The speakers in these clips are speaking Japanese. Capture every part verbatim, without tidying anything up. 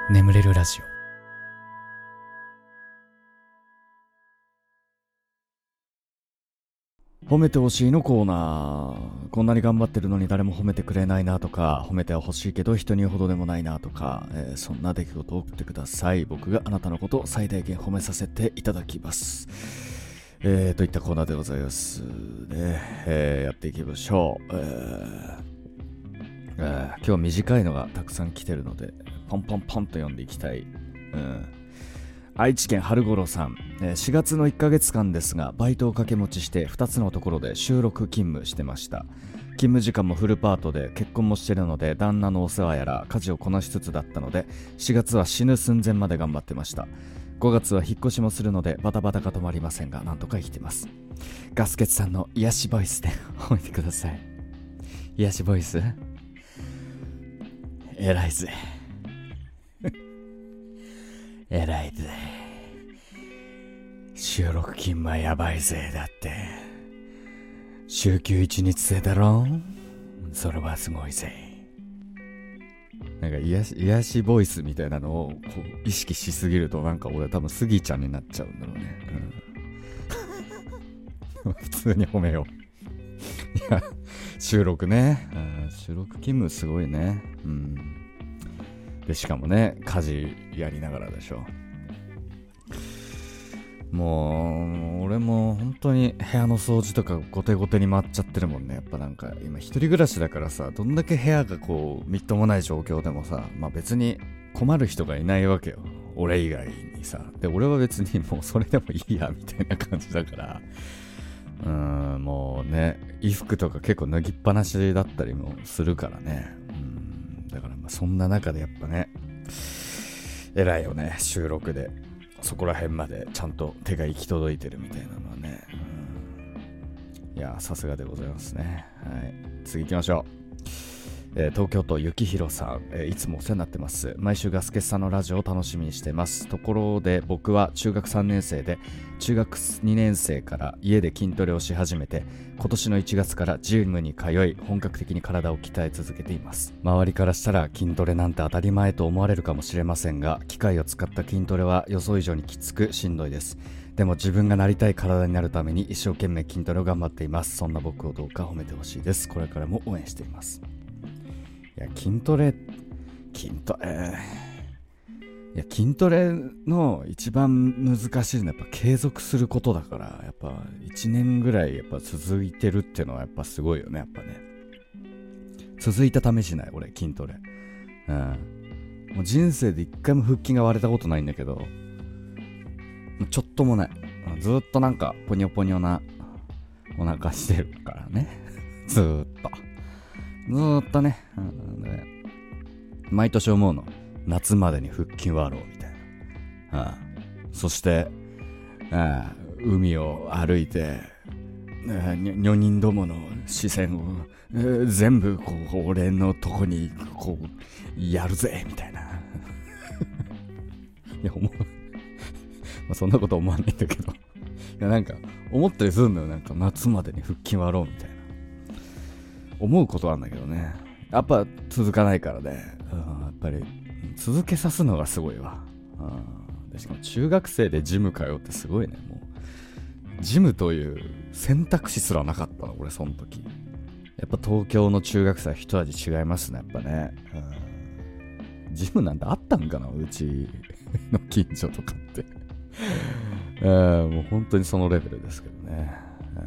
眠れるラジオ。褒めてほしいのコーナー。こんなに頑張ってるのに誰も褒めてくれないなとか、褒めてはほしいけど人に言うほどでもないなとか、えーそんな出来事を送ってください。僕があなたのことを最大限褒めさせていただきます。えー、といったコーナーでございますね。えー、やっていきましょう。えーえー、今日は短いのがたくさん来てるので、ポンポンポンと読んでいきたい。うん愛知県春五郎さん、えーしがつのいっかげつかんですがバイトを掛け持ちしてふたつのところで収録勤務してました。勤務時間もフルパートで結婚もしてるので旦那のお世話やら家事をこなしつつだったのでしがつは死ぬ寸前まで頑張ってました。ごがつは引っ越しもするのでバタバタが止まりませんがなんとか生きてます。ガスケツさんの癒しボイスで褒めてください。癒しボイス偉いぜ偉いぜ。収録勤務はやばいぜ。だって週休いちにち制だろ。それはすごいぜ。なんか癒し、癒しボイスみたいなのをこう意識しすぎるとなんか俺多分スギちゃんになっちゃうんだろうね、うん、普通に褒めよう。いや収録ね、うん、収録勤務すごいね、うん、でしかもね家事やりながらでしょ。もう俺も本当に部屋の掃除とかゴテゴテに回っちゃってるもんね。やっぱなんか今一人暮らしだからさ、どんだけ部屋がこうみっともない状況でもさ、まあ別に困る人がいないわけよ、俺以外にさ。で俺は別にもうそれでもいいやみたいな感じだから、うーんもうね衣服とか結構脱ぎっぱなしだったりもするからね。うんだからまあそんな中でやっぱね偉いよね、収録でそこら辺までちゃんと手が行き届いてるみたいなのはね、うん、いやさすがでございますね。はい次行きましょう。えー、東京都ゆきひろさん、えー、いつもお世話になってます。毎週ガスケさんのラジオを楽しみにしてます。ところで僕は中学さんねん生で中学にねん生から家で筋トレをし始めて今年のいちがつからジムに通い本格的に体を鍛え続けています。周りからしたら筋トレなんて当たり前と思われるかもしれませんが機械を使った筋トレは予想以上にきつくしんどいです。でも自分がなりたい体になるために一生懸命筋トレを頑張っています。そんな僕をどうか褒めてほしいです。これからも応援しています。いや筋トレ筋トレいや筋トレの一番難しいのはやっぱ継続することだから、やっぱいちねんぐらいやっぱ続いてるっていうのはやっぱすごいよね。やっぱね続いた試しない俺筋トレ、うん、もう人生で一回も腹筋が割れたことないんだけどちょっともない。ずーっとなんかポニョポニョなお腹してるからねずーっとずーっとね、うん、で毎年思うの、夏までに腹筋割ろうみたいな、ああそしてああ海を歩いて女人どもの視線を、えー、全部こう俺のとこにこうやるぜみたいないや思うまあそんなこと思わないんだけどいやなんか思ったりするんだよ。なんか夏までに腹筋割ろうみたいな思うことあるんだけどね、やっぱ続かないからね、うん、やっぱり続けさすのがすごいわ、うん、でしかも中学生でジム通うってすごいね。もうジムという選択肢すらなかったの俺その時。やっぱ東京の中学生は一味違いますねやっぱね、うん、ジムなんてあったんかなうちの近所とかってえー、もう本当にそのレベルですけどね、うん、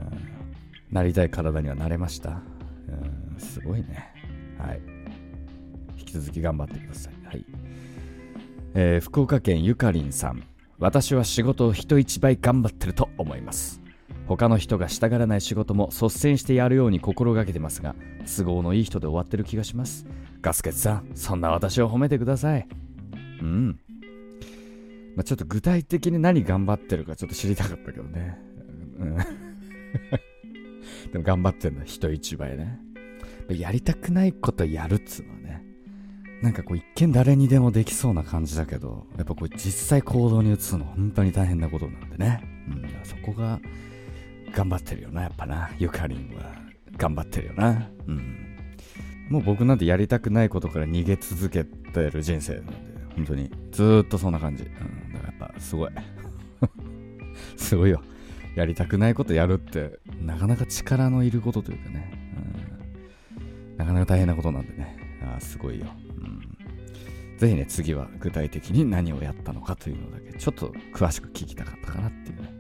なりたい体にはなれました。うん、すごいね。はい。引き続き頑張ってください。はい。えー、福岡県ゆかりんさん。私は仕事を人一倍頑張ってると思います。他の人がしたがらない仕事も率先してやるように心がけてますが、都合のいい人で終わってる気がします。ガスケツさん、そんな私を褒めてください。うん。まあ、ちょっと具体的に何頑張ってるかちょっと知りたかったけどね。うんでも頑張ってるのは人一倍ね。やりたくないことやるっつうのはね、なんかこう一見誰にでもできそうな感じだけど、やっぱこう実際行動に移すの本当に大変なことなんでね、うん、そこが頑張ってるよなやっぱな。ゆかりんは頑張ってるよな、うん、もう僕なんてやりたくないことから逃げ続けてる人生なんで、 本当にずーっとそんな感じ、うん、だからやっぱすごいすごいよ。やりたくないことやるってなかなか力のいることというかね、うん、なかなか大変なことなんでね、あすごいよ、うん、ぜひね次は具体的に何をやったのかというのだけちょっと詳しく聞きたかったかなっていうね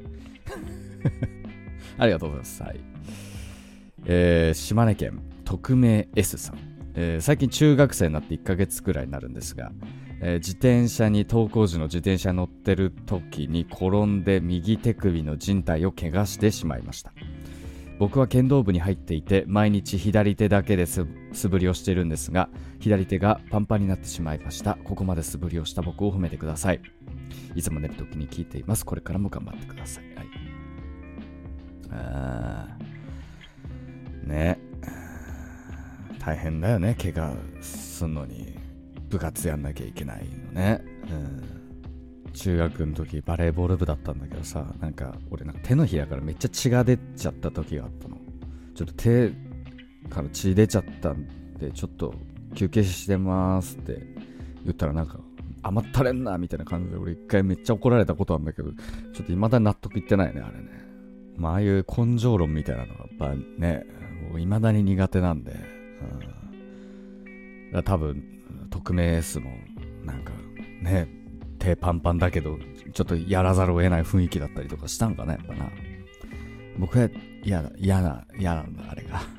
ありがとうございます。はい、えー、島根県匿名 S さん、えー、最近中学生になっていっかげつくらいになるんですが、えー、自転車に登校時の自転車に乗ってる時に転んで右手首の靭帯を怪我してしまいました。僕は剣道部に入っていて毎日左手だけで素振りをしているんですが、左手がパンパンになってしまいました。ここまで素振りをした僕を褒めてください。いつも寝る時に聞いています。これからも頑張ってください。はい、あーね、大変だよね、怪我すんのに部活やんなきゃいけないのね、うん、中学の時バレーボール部だったんだけどさ、なんか俺なんか手のひらからめっちゃ血が出ちゃった時があったの。ちょっと手から血出ちゃったんでちょっと休憩してますって言ったら、なんか甘ったれんなみたいな感じで俺一回めっちゃ怒られたことあるんだけど、ちょっと未だに納得いってないねあれね。まあああいう根性論みたいなのがやっぱねもう未だに苦手なんで、うん、だ多分匿名 S もなんかね手パンパンだけどちょっとやらざるを得ない雰囲気だったりとかしたんかなやっぱな。僕は嫌だ嫌な嫌なんだあれが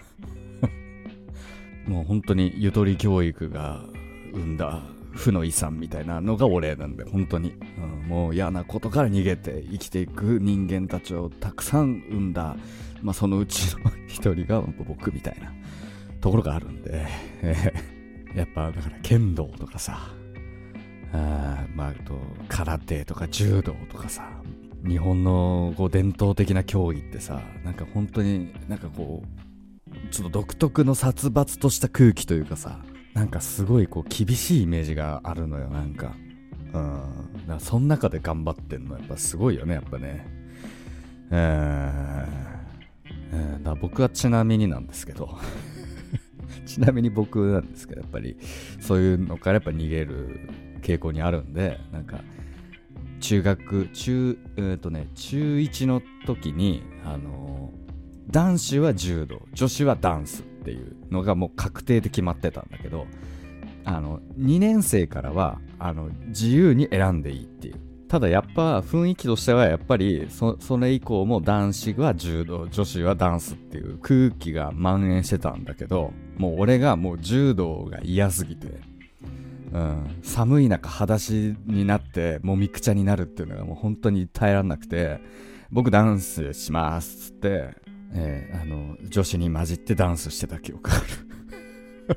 もう本当にゆとり教育が生んだ負の遺産みたいなのが俺なんで本当に、うん、もう嫌なことから逃げて生きていく人間たちをたくさん生んだ、まあ、そのうちの一人が僕みたいなところがあるんでやっぱだから剣道とかさ、あまああと空手とか柔道とかさ、日本のこう伝統的な競技ってさ、なんか本当になんかこうちょっと独特の殺伐とした空気というかさ、なんかすごいこう厳しいイメージがあるのよ。なんかうんだからその中で頑張ってんのやっぱすごいよねやっぱね。うーんだから僕はちなみになんですけどちなみに僕なんですけどやっぱりそういうのからやっぱ逃げる傾向にあるんで、なんか中学中えーとね中いちの時にあのー、男子は柔道女子はダンスっていうのがもう確定で決まってたんだけど、あのにねん生からはあの自由に選んでいいっていう。ただやっぱ雰囲気としてはやっぱり そ, それ以降も男子は柔道女子はダンスっていう空気が蔓延してたんだけど、もう俺がもう柔道が嫌すぎて、うん、寒い中裸足になってもみくちゃになるっていうのがもう本当に耐えられなくて、僕ダンスしますっつって、えー、あの女子に混じってダンスしてた記憶ある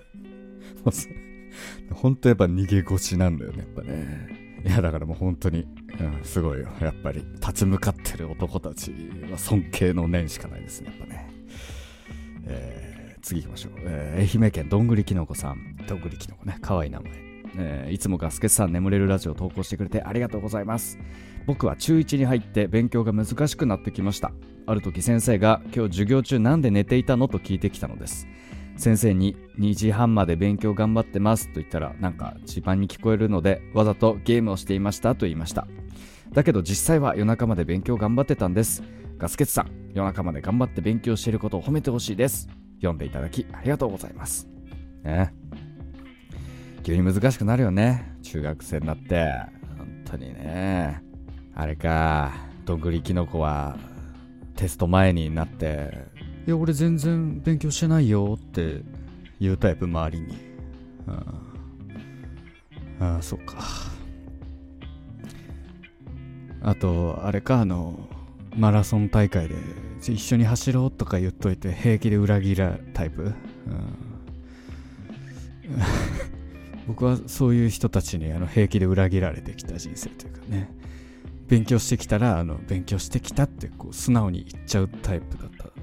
本当やっぱ逃げ腰なんだよねやっぱね。いやだからもう本当に、うん、すごいよやっぱり立ち向かってる男たちは尊敬の念しかないですねやっぱね。えー、次行きましょう、えー、愛媛県どんぐりきのこさん。どんぐりきのこね、かわいい名前。えー、いつもガスケツさん眠れるラジオを投稿してくれてありがとうございます。僕は中いちに入って勉強が難しくなってきました。ある時先生が今日授業中なんで寝ていたのと聞いてきたのです。先生ににじはんまで勉強頑張ってますと言ったら、なんか自慢に聞こえるのでわざとゲームをしていましたと言いました。だけど実際は夜中まで勉強頑張ってたんです。ガスケツさん、夜中まで頑張って勉強していることを褒めてほしいです。読んでいただきありがとうございますね。急に難しくなるよね中学生になって。本当にね。あれか、どんぐりきのこはテスト前になっていや俺全然勉強してないよって言うタイプ周りに。ああそっか。あとあれか、あのマラソン大会で一緒に走ろうとか言っといて平気で裏切らタイプ、うん、僕はそういう人たちにあの平気で裏切られてきた人生というかね。勉強してきたらあの勉強してきたってこう素直に言っちゃうタイプだった、うん、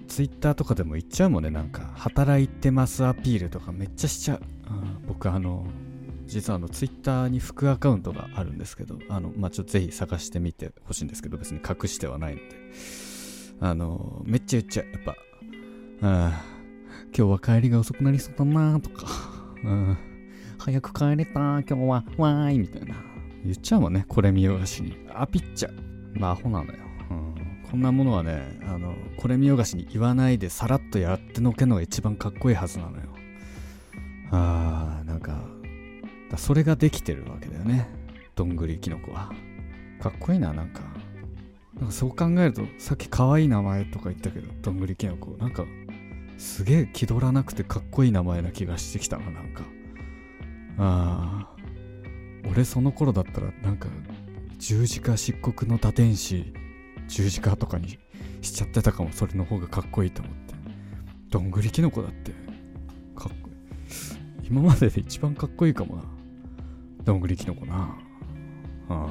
ツイッターとかでも言っちゃうもんね。なんか働いてますアピールとかめっちゃしちゃう、うん、僕あの実はあのツイッターに副アカウントがあるんですけど、あのまあちょっとぜひ探してみてほしいんですけど、別に隠してはないので、あのめっちゃ言っちゃう。やっぱ、あ今日は帰りが遅くなりそうだなとか、うん、 早く帰れた今日はわーいみたいな言っちゃうもんね。これ見よがしにアピっちゃう。まあアホなのよ、うん、こんなものはね、あのこれ見よがしに言わないでさらっとやってのけるのが一番かっこいいはずなのよ。あーなんかだそれができてるわけだよね、どんぐりきのこは。かっこいいな。なんかなんかそう考えると、さっき可愛い名前とか言ったけど、どんぐりきのこなんかすげえ気取らなくてかっこいい名前な気がしてきたな。なんかあー俺その頃だったらなんか十字架漆黒の打天使十字架とかにしちゃってたかも。それの方がかっこいいと思って。どんぐりきのこだってかっこいい。今までで一番かっこいいかもな、どんぐりきのこな。あ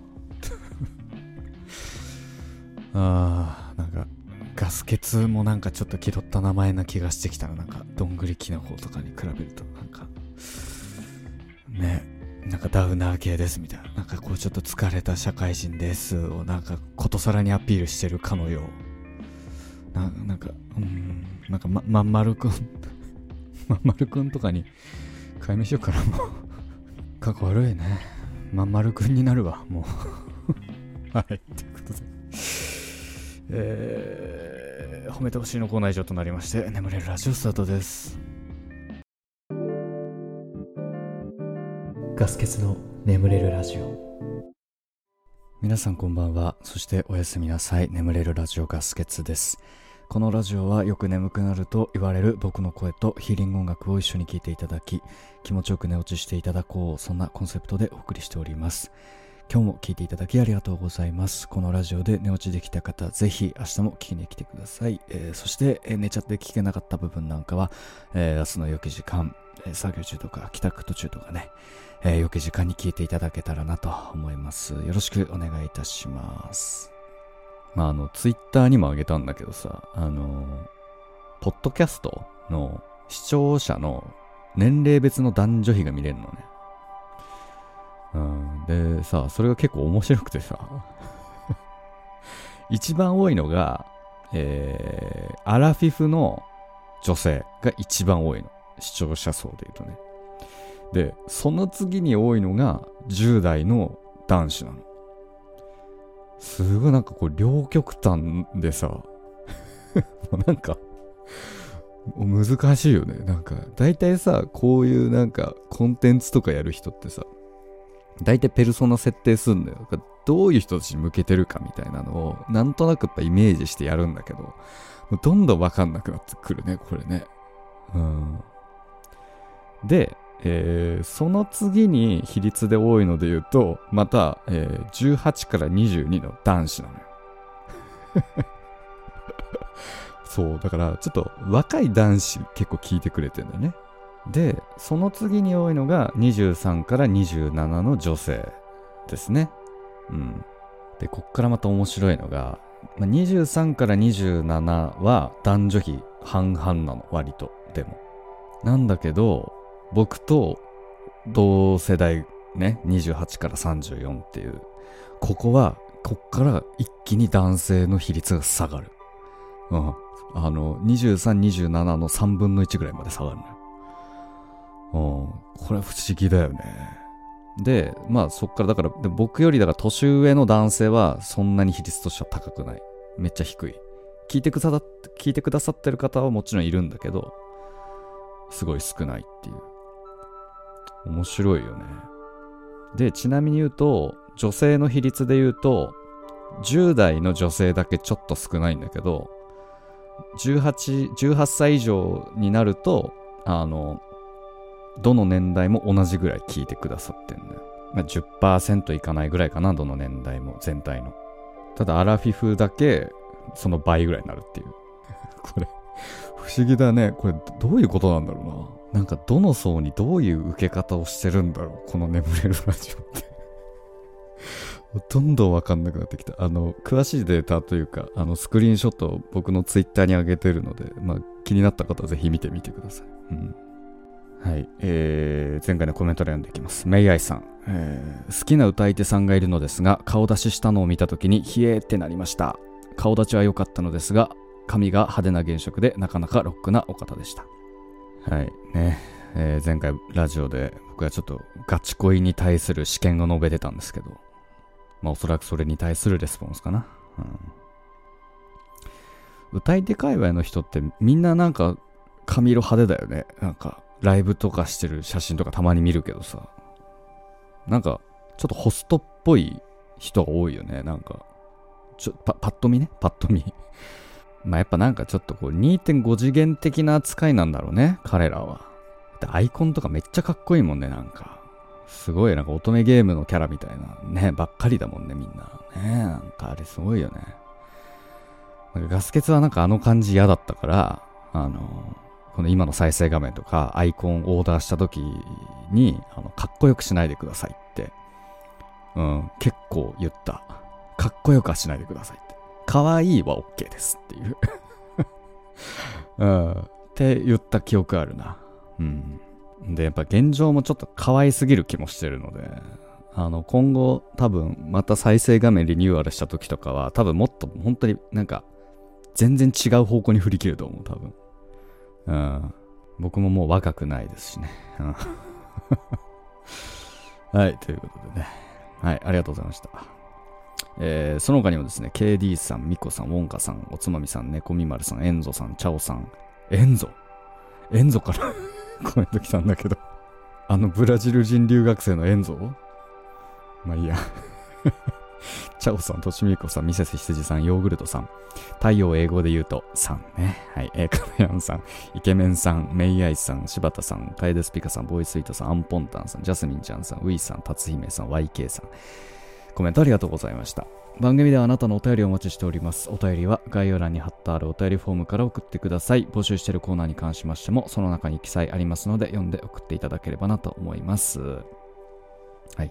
あーなんかガス欠もなんかちょっと気取った名前な気がしてきたな。なんかどんぐりきのことかに比べるとなんかね、なんかダウナー系ですみたいな、なんかこうちょっと疲れた社会人ですをなんかことさらにアピールしてるかのような。なんかうーんなんかままんまるくんまんまるくんとかに解明しようかな。もうかっこ悪いね。まんまるくんになるわもうはいということでえー、褒めてほしいのコーナー以上となりまして、眠れるラジオスタートです。ガス欠の眠れるラジオ。皆さんこんばんは。そしておやすみなさい。眠れるラジオガス欠です。このラジオはよく眠くなると言われる僕の声とヒーリング音楽を一緒に聴いていただき、気持ちよく寝落ちしていただこう、そんなコンセプトでお送りしております。今日も聞いていただきありがとうございます。このラジオで寝落ちできた方、ぜひ明日も聞きに来てください。えー、そして、えー、寝ちゃって聞けなかった部分なんかは、えー、明日の良き時間、えー、作業中とか帰宅途中とかね、えー、良き時間に聞いていただけたらなと思います。よろしくお願いいたします。まああのツイッターにもあげたんだけどさ、あのー、ポッドキャストの視聴者の年齢別の男女比が見れるのね。うん、でさ、それが結構面白くてさ一番多いのが、えー、アラフィフの女性が一番多いの、視聴者層で言うとね。でその次に多いのがじゅう代の男子なの。すごいなんかこう両極端でさもうなんか難しいよね。なんか大体さ、こういうなんかコンテンツとかやる人ってさ、大体ペルソナ設定すんだよ。どういう人たちに向けてるかみたいなのをなんとなくやっぱイメージしてやるんだけど、どんどん分かんなくなってくるねこれね。うん。で、えー、その次に比率で多いので言うと、また、えー、じゅうはちからにじゅうにの男子なのよそうだからちょっと若い男子結構聞いてくれてんだよね。でその次に多いのがにじゅうさんからにじゅうななの女性ですね。うん。でこっからまた面白いのが、まあ、にじゅうさんからにじゅうななは男女比半々なの、割と。でもなんだけど僕と同世代ね、にじゅうはちからさんじゅうよんっていう、ここはこっから一気に男性の比率が下がる。うん。あのにじゅうさん、にじゅうななのさんぶんのいちぐらいまで下がるのよ。うん、これは不思議だよね。でまあそっからだからで僕よりだから年上の男性はそんなに比率としては高くない、めっちゃ低い。聞いてくださって聞いてくださってる方はもちろんいるんだけど、すごい少ないっていう。面白いよね。でちなみに言うと女性の比率で言うとじゅう代の女性だけちょっと少ないんだけど、じゅうはち、じゅうはっさい以上になるとあのどの年代も同じぐらい聞いてくださってんだよ。まあ、じゅっパーセント いかないぐらいかな、どの年代も全体の。ただアラフィフだけその倍ぐらいになるっていうこれ不思議だね。これどういうことなんだろうな。なんかどの層にどういう受け方をしてるんだろう、この眠れるラジオってどんどんわかんなくなってきた。あの詳しいデータというか、あのスクリーンショットを僕のツイッターに上げてるので、まあ、気になった方はぜひ見てみてください。うん、はい、えー、前回のコメントで読んでいきます。メイアイさん、えー、好きな歌い手さんがいるのですが、顔出ししたのを見たときにヒエーってなりました。顔立ちは良かったのですが、髪が派手な原色でなかなかロックなお方でした。はいね、えー、前回ラジオで僕はちょっとガチ恋に対する試験を述べてたんですけど、まあおそらくそれに対するレスポンスかな。うん、歌い手界隈の人ってみんななんか髪色派手だよね。なんかライブとかしてる写真とかたまに見るけどさ、なんかちょっとホストっぽい人が多いよね。なんかちょパパッと見ねパッと見まあやっぱなんかちょっとこう にてんご 次元的な扱いなんだろうね、彼らは。でアイコンとかめっちゃかっこいいもんね。なんかすごいなんか乙女ゲームのキャラみたいなねばっかりだもんね、みんなね。なんかあれすごいよね。なんかガスケツはなんかあの感じ嫌だったから、あのこの今の再生画面とかアイコンオーダーした時にあのかっこよくしないでくださいって、うん、結構言った。かっこよくはしないでくださいって。可愛いは OK ですっていう、うん、って言った記憶あるな。うん。で、やっぱ現状もちょっと可愛すぎる気もしてるので、あの、今後多分また再生画面リニューアルした時とかは多分もっと本当になんか全然違う方向に振り切ると思う、多分。うん。僕ももう若くないですしね。はい、ということでね。はい、ありがとうございました。えー、その他にもですね、ケーディー さん、ミコさん、ウォンカさん、おつまみさん、ネコミマルさん、エンゾさん、チャオさん、エンゾエンゾからコメント来たんだけど、あのブラジル人留学生のエンゾまあいいや。チャオさん、とちみこさん、ミセス羊さん、ヨーグルトさん、太陽を英語で言うとさんね。はい、えー、カナヤンさん、イケメンさん、メイアイさん、柴田さん、カエデスピカさん、ボーイスイートさん、アンポンタンさん、ジャスミンちゃんさん、ウィさん、達姫さん、ワイケー さん、コメントありがとうございました。番組ではあなたのお便りをお待ちしております。お便りは概要欄に貼ってあるお便りフォームから送ってください。募集しているコーナーに関しましてもその中に記載ありますので読んで送っていただければなと思います。はい。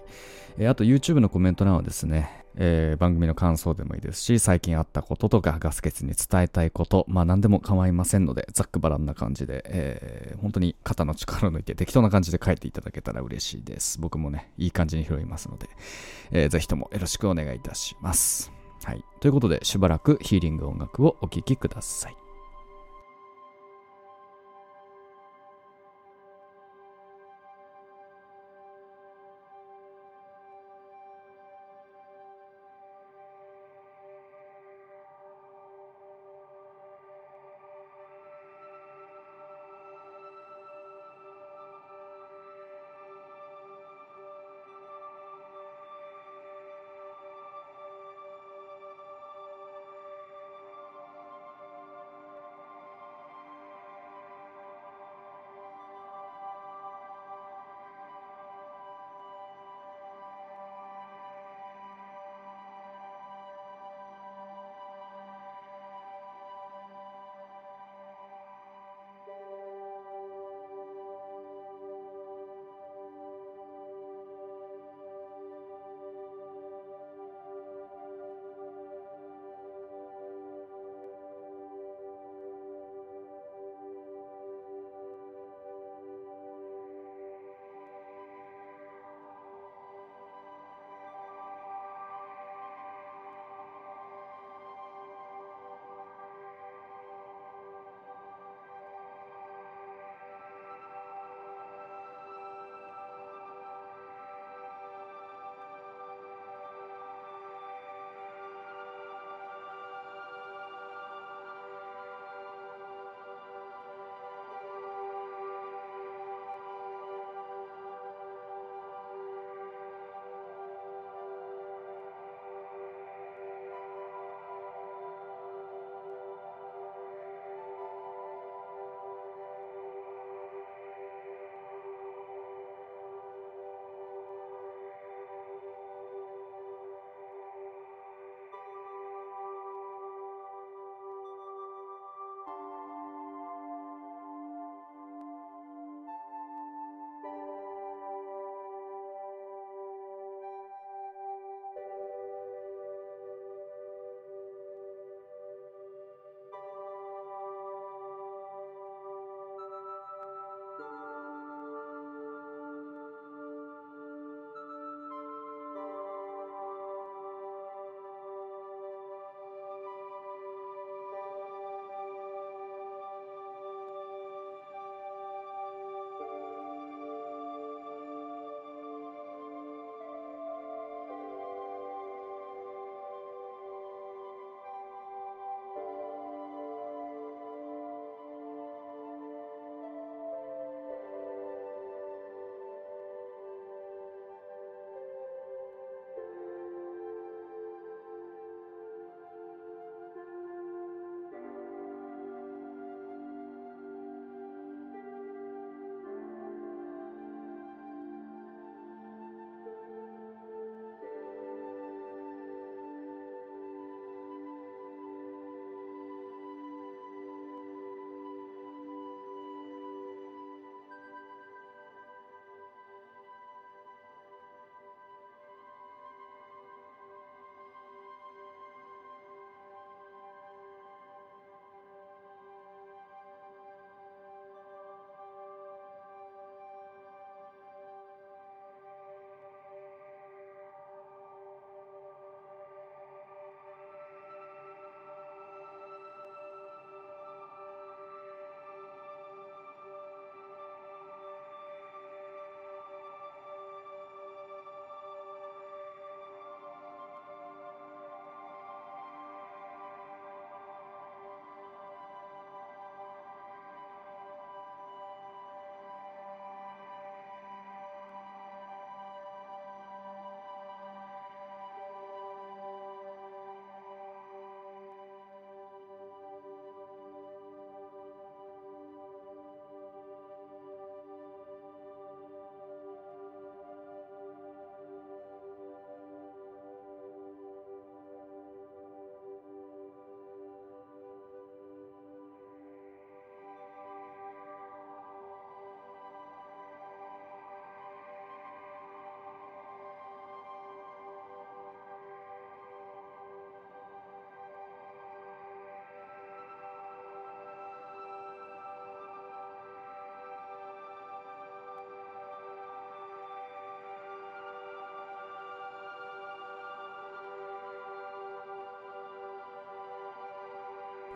えー、あと YouTube のコメント欄はですね、えー、番組の感想でもいいですし、最近あったこととかガス欠に伝えたいこと、まあ何でも構いませんので、ざっくばらんな感じで、えー、本当に肩の力を抜いて適当な感じで書いていただけたら嬉しいです。僕もね、いい感じに拾いますので、えー、ぜひともよろしくお願いいたします。はい。ということで、しばらくヒーリング音楽をお聴きください。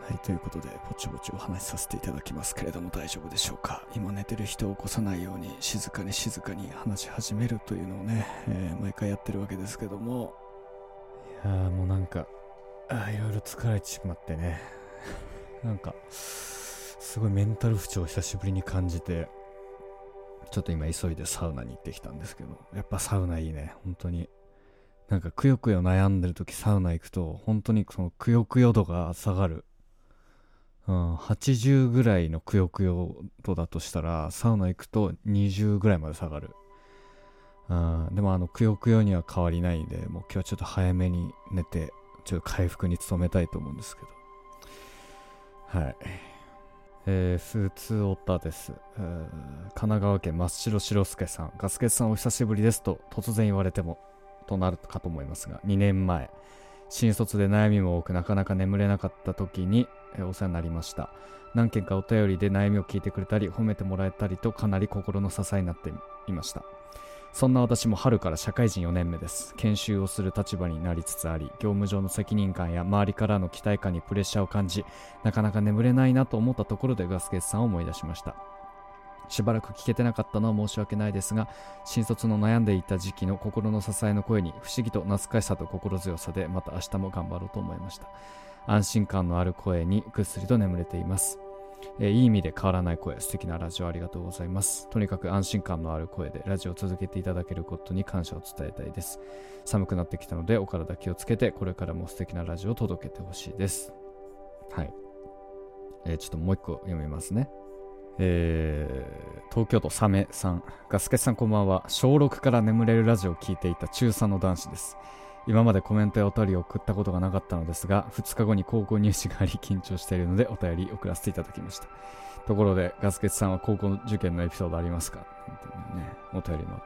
はい、ということでぼちぼちお話しさせていただきますけれども、大丈夫でしょうか。今寝てる人を起こさないように静かに静かに話し始めるというのをね、えー、毎回やってるわけですけども、いやーもうなんかあいろいろ疲れちまってねなんかすごいメンタル不調を久しぶりに感じて、ちょっと今急いでサウナに行ってきたんですけど、やっぱサウナいいね。本当になんかくよくよ悩んでるときサウナ行くと本当にそのくよくよ度が下がる。うん、はちじゅうぐらいのくよくよ度だとしたらサウナ行くとにじゅうぐらいまで下がる。うん、でもあのくよくよには変わりないんで、もう今日はちょっと早めに寝てちょっと回復に努めたいと思うんですけど、はい。えー、ふつおたです、えー、神奈川県真っ白白助さん、ガスケツさんお久しぶりですと突然言われてもとなるかと思いますが、にねんまえ新卒で悩みも多くなかなか眠れなかった時にお世話になりました。何件かお便りで悩みを聞いてくれたり褒めてもらえたりとかなり心の支えになっていました。そんな私も春から社会人よねんめです。研修をする立場になりつつあり、業務上の責任感や周りからの期待感にプレッシャーを感じ、なかなか眠れないなと思ったところでガスケツさんを思い出しました。しばらく聞けてなかったのは申し訳ないですが、新卒の悩んでいた時期の心の支えの声に不思議と懐かしさと心強さで、また明日も頑張ろうと思いました。安心感のある声にぐっすりと眠れています。えー、いい意味で変わらない声、素敵なラジオありがとうございます。とにかく安心感のある声でラジオを続けていただけることに感謝を伝えたいです。寒くなってきたのでお体気をつけて、これからも素敵なラジオを届けてほしいです。はい、えー、ちょっともう一個読みますね。えー、東京都サメさん、ガスケさんこんばんは。小ろくから眠れるラジオを聞いていた中さんの男子です。今までコメントやお便りを送ったことがなかったのですが、ふつかごに高校入試があり緊張しているのでお便り送らせていただきました。ところでガスケツさんは高校受験のエピソードありますか？本当にね、お便りもあって、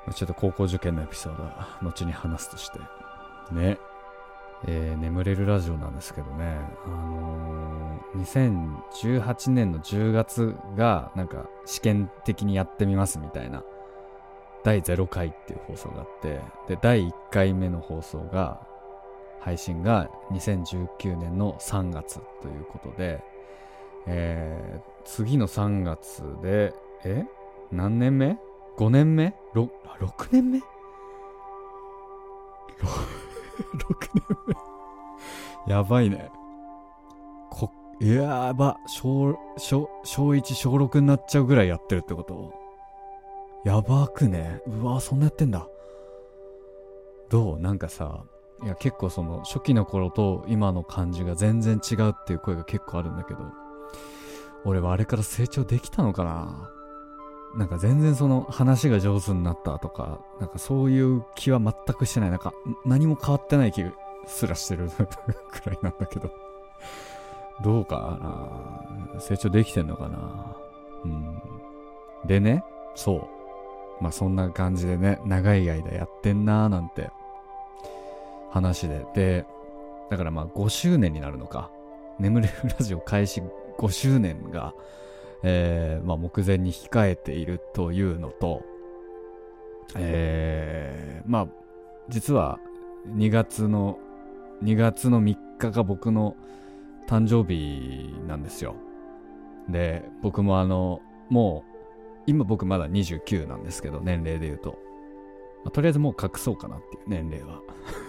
ちょっと高校受験のエピソードは後に話すとしてね。えー、眠れるラジオなんですけどね、あのー、にせんじゅうはちねんのじゅうがつがなんか試験的にやってみますみたいなだいゼロかいっていう放送があって、でだいいっかいめの放送が配信がにせんじゅうきゅうねんのさんがつということで、えー、次のさんがつでえ何年目 ?ご 年目 ろく 年目ろくねんめやばいね。こやば小小小いち小ろくになっちゃうぐらいやってるってこと？やばくね。うわそんなやってんだ。どう？なんかさ、いや結構その初期の頃と今の感じが全然違うっていう声が結構あるんだけど、俺はあれから成長できたのかな。なんか全然その話が上手になったとか、なんかそういう気は全くしてない。なんか何も変わってない気すらしてるくらいなんだけど、どうかな、成長できてんのかな。うん。でね、そう。まあそんな感じでね、長い間やってんなーなんて話で。で、だからまあごしゅうねんになるのか。眠れるラジオ開始ごしゅうねんが、えーまあ、目前に控えているというのと、えー、まあ実はにがつのにがつのみっかが僕の誕生日なんですよ。で僕もあのもう今僕まだにじゅうきゅうなんですけど、年齢で言うと、まあ、とりあえずもう隠そうかなっていう年齢は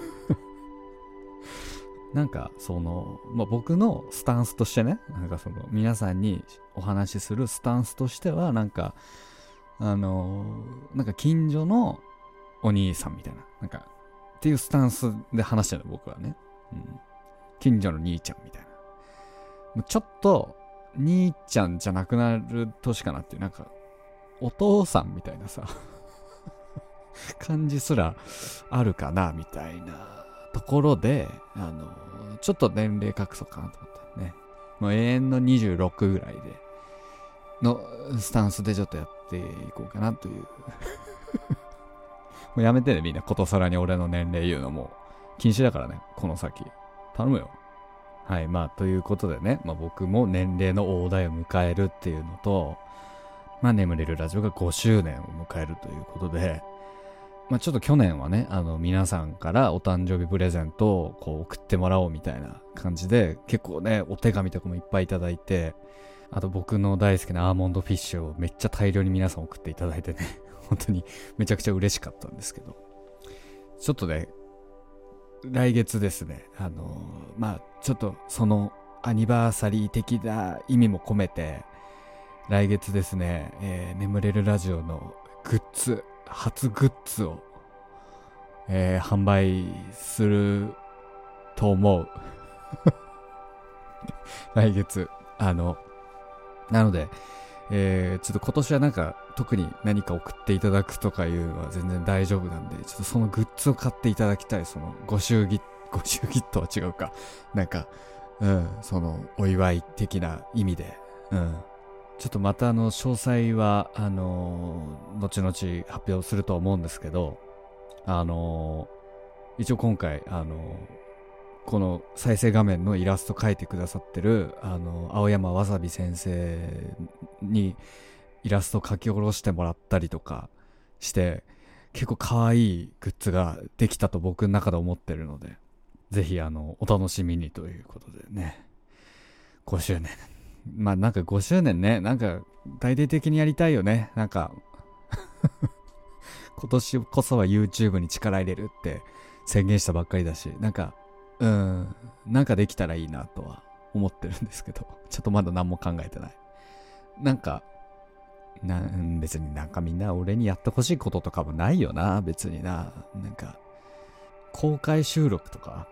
なんかその、まあ、僕のスタンスとしてね、なんかその皆さんにお話しするスタンスとしては、なんかあのー、なんか近所のお兄さんみたいな、なんかっていうスタンスで話してるの僕はね、うん、近所の兄ちゃんみたいな、もうちょっと兄ちゃんじゃなくなる年かなっていう、なんかお父さんみたいなさ感じすらあるかなみたいなところで、あのちょっと年齢隠そうかなと思ってね、もう永遠のにじゅうろくぐらいでのスタンスでちょっとやっていこうかなというもうやめてね、みんなことさらに俺の年齢言うのも禁止だからね、この先頼むよ。はい、まあということでね、まあ、僕も年齢の大台を迎えるっていうのと、まあ眠れるラジオがごしゅうねんを迎えるということで、 まあ、ちょっと去年はね、あの皆さんからお誕生日プレゼントをこう送ってもらおうみたいな感じで、結構ねお手紙とかもいっぱいいただいて、あと僕の大好きなアーモンドフィッシュをめっちゃ大量に皆さん送っていただいてね本当にめちゃくちゃ嬉しかったんですけど、ちょっとね来月ですね、あのー、まあちょっとそのアニバーサリー的な意味も込めて、来月ですね、えー、眠れるラジオのグッズ、初グッズを、えー、販売すると思う来月、あのなので、えー、ちょっと今年はなんか特に何か送っていただくとかいうのは全然大丈夫なんで、ちょっとそのグッズを買っていただきたい。そのご祝儀、ご祝儀とは違うか、なんかうんそのお祝い的な意味で、うんちょっとまたあの詳細はあのー、後々発表すると思うんですけど、あのー、一応今回あのー、この再生画面のイラスト描いてくださってるあのー、青山わさび先生にイラスト描き下ろしてもらったりとかして、結構可愛いグッズができたと僕の中で思ってるので、ぜひあのお楽しみにということでね、ごしゅうねん、まあなんかごしゅうねんね、なんか大々的にやりたいよね。なんか今年こそは YouTube に力入れるって宣言したばっかりだし、なんかうんなんかできたらいいなとは思ってるんですけど、ちょっとまだ何も考えてない。なんかな別になんかみんな俺にやってほしいこととかもないよな、別にな。なんか公開収録とか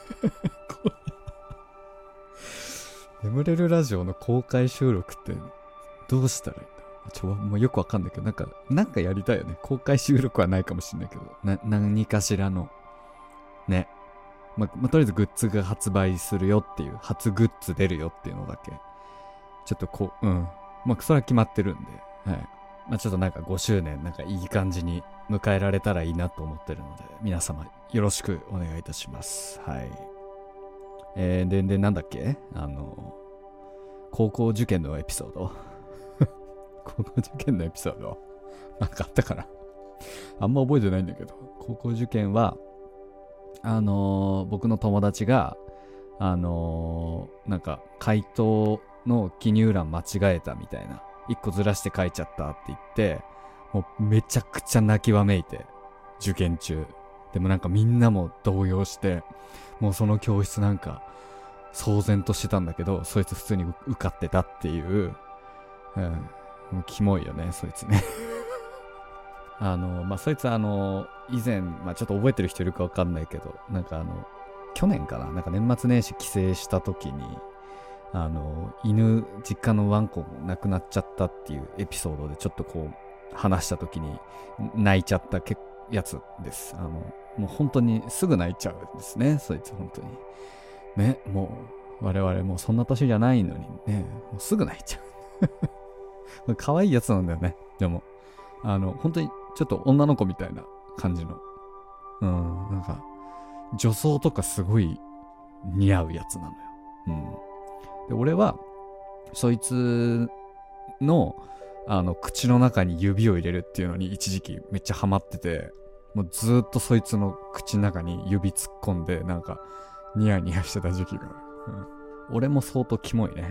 眠れるラジオの公開収録ってどうしたらいいんだ。ちょもうよくわかんないけど、なんかなんかやりたいよね。公開収録はないかもしれないけど、な何かしらのね、ま、まとりあえずグッズが発売するよっていう、初グッズ出るよっていうのだけちょっとこう、うんまあそれは決まってるんで、はいまあちょっとなんかごしゅうねんなんかいい感じに迎えられたらいいなと思ってるので、皆様よろしくお願いいたします。はい。えー、で、で、なんだっけあの、高校受験のエピソード高校受験のエピソードなんかあったかなあんま覚えてないんだけど、高校受験は、あのー、僕の友達が、あのー、なんか、回答の記入欄間違えたみたいな。一個ずらして書いちゃったって言って、もうめちゃくちゃ泣きわめいて、受験中。でもなんかみんなも動揺して、もうその教室なんか騒然としてたんだけど、そいつ普通に受かってたっていう、うん、もうキモいよねそいつねあのまあそいつあの以前、まあちょっと覚えてる人いるかわかんないけど、なんかあの去年かな、なんか年末年始帰省した時に、あの犬実家のワンコ亡くなっちゃったっていうエピソードでちょっとこう話した時に泣いちゃったけやつです。あのもう本当にすぐ泣いちゃうんですね、そいつ本当にね。もう我々もうそんな年じゃないのにね、もうすぐ泣いちゃう可愛いやつなんだよね。でもあの本当にちょっと女の子みたいな感じの、うんなんか女装とかすごい似合うやつなのよ。うんで俺はそいつのあの口の中に指を入れるっていうのに一時期めっちゃハマってて、もうずーっとそいつの口の中に指突っ込んでなんかニヤニヤしてた時期がある、うん、俺も相当キモいね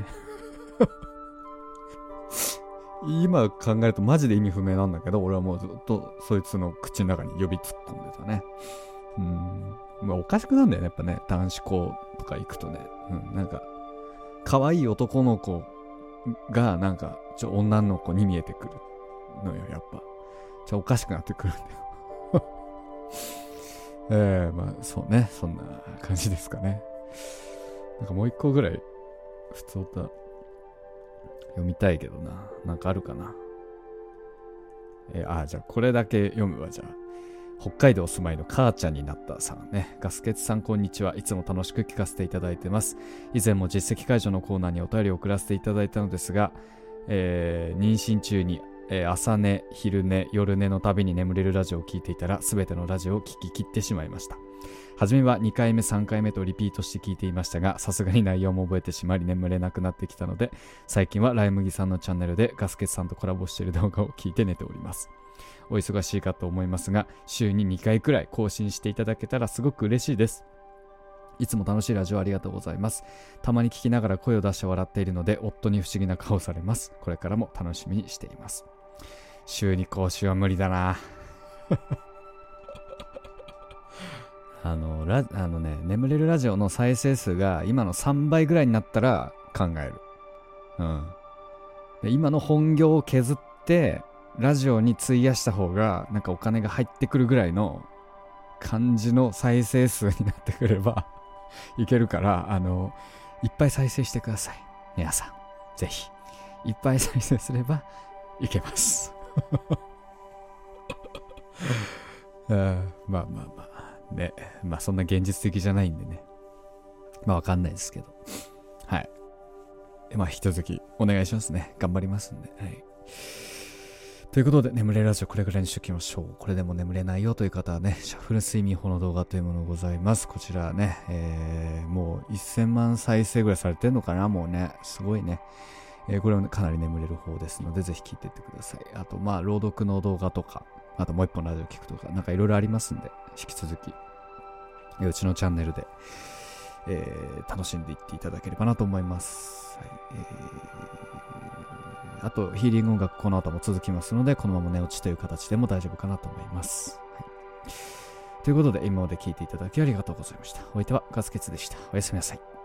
今考えるとマジで意味不明なんだけど、俺はもうずっとそいつの口の中に指突っ込んでたね。うんまあおかしくなんだよねやっぱね、男子校とか行くとね、うんなんか可愛い男の子がなんかちょ女の子に見えてくるのよ、やっぱちょおかしくなってくるんだよえーまあそうね、そんな感じですかね。なんかもう一個ぐらい普通歌読みたいけどな、なんかあるかな。えー、あじゃあこれだけ読むわ。じゃあ北海道お住まいの母ちゃんになったさんね。ガスケツさんこんにちは。いつも楽しく聞かせていただいてます。以前も実績解除のコーナーにお便りを送らせていただいたのですが、えー、妊娠中にえー朝寝、昼寝、夜寝のたびに眠れるラジオを聞いていたら、すべてのラジオを聞き切ってしまいました。はじめはにかいめさんかいめとリピートして聞いていましたが、さすがに内容も覚えてしまい眠れなくなってきたので、最近はライ麦さんのチャンネルでガスケツさんとコラボしている動画を聞いて寝ております。お忙しいかと思いますが、週ににかいくらい更新していただけたらすごく嬉しいです。いつも楽しいラジオありがとうございます。たまに聞きながら声を出して笑っているので、夫に不思議な顔されます。これからも楽しみにしています。週に更新は無理だな。あのラあのね眠れるラジオの再生数が今のさんばいぐらいになったら考える。うん。で今の本業を削ってラジオに費やした方がなんかお金が入ってくるぐらいの感じの再生数になってくればいけるから、あのいっぱい再生してください皆さん。ぜひいっぱい再生すればいけます。あまあまあまあね、まあそんな現実的じゃないんでね、まあわかんないですけど、はい、まあ引き続きお願いしますね。頑張りますんで、はい。ということで、眠れるラジオこれぐらいにしておきましょう。これでも眠れないよという方はね、シャッフル睡眠法の動画というものがございます。こちらね、えー、もうせんまん再生ぐらいされてるのかな、もうね、すごいね。えー、これはかなり眠れる方ですので、ぜひ聞いていってください。あと、まあ、朗読の動画とか、あともう一本ラジオ聞くとか、なんかいろいろありますんで、引き続き、えーうちのチャンネルで、えー、楽しんでいっていただければなと思います。はい、えー、あとヒーリング音楽この後も続きますので、このまま寝落ちという形でも大丈夫かなと思います。はい、ということで今まで聞いていただきありがとうございました。お相手はガスケツでした。おやすみなさい。